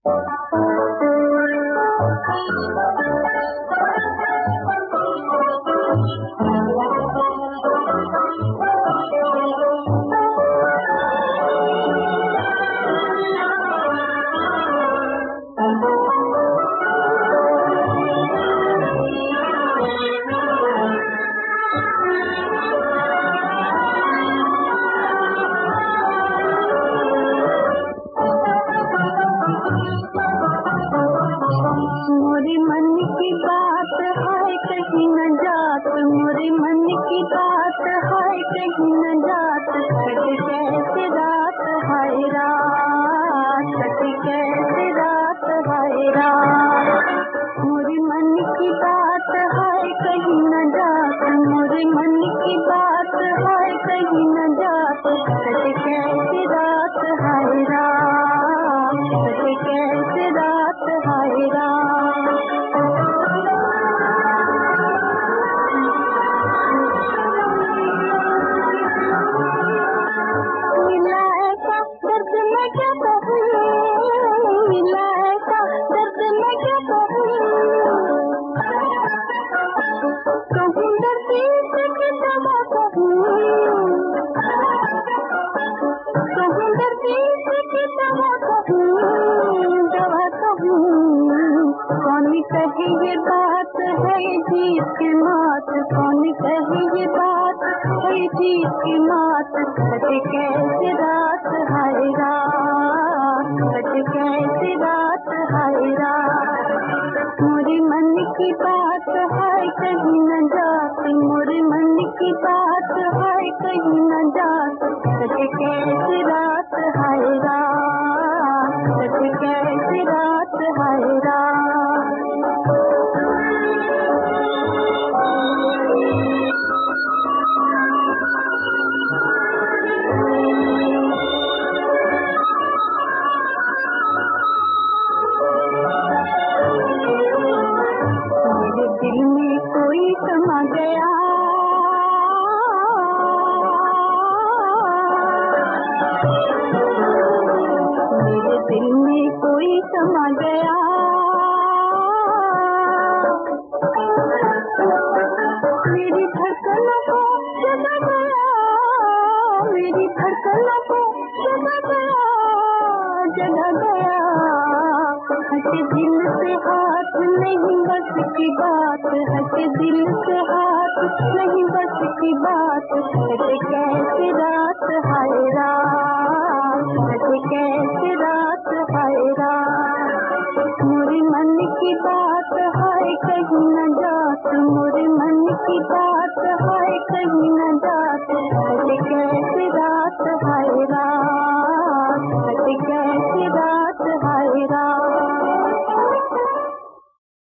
मोरे मन की बात है कहीं न जात, मोरे मन की बात है कहीं न जात। कट कैसे रात है रात, कट कैसे रात है रात। मोरे मन की बात है कहीं न जात, मोरे मन की बात है कहीं न जात। कट कैसे रात है रात, कट कैसे रात है रात। मिला ऐसा दर्द मैं क्या कहूँ, मिला ऐसा दर्द मैं क्या कहूँ। कहूँ दर्द की दवा कहूँ, कहूँ दर्द की दवा कहूँ, दवा कहूँ। कौन कहे ये बात है जीत की मात, कौन कहे ये बात है जीत की मात। कट कैसे रात है रात, कट कैसे रात है रात। मोरे मन की बात है कहीं न जात, मोरे मन की बात है कहीं न जात। कट कैसे रात है रात, कट कैसे रात है रात। मेरे दिल में कोई समा गया, मेरे दिल में कोई समा गया। मेरी धड़कनों को जगा गया, मेरी धड़कनों को जगा गया, जगा गया। हटे दिल से हाथ नहीं बस की बात, हटे दिल से हाथ नहीं बस की बात। हटे कैसे रात है रात, हटे कैसे रात है रात। मोरे मन की बात है कहीं न जात, मोरे मन की बात है कहीं न जात।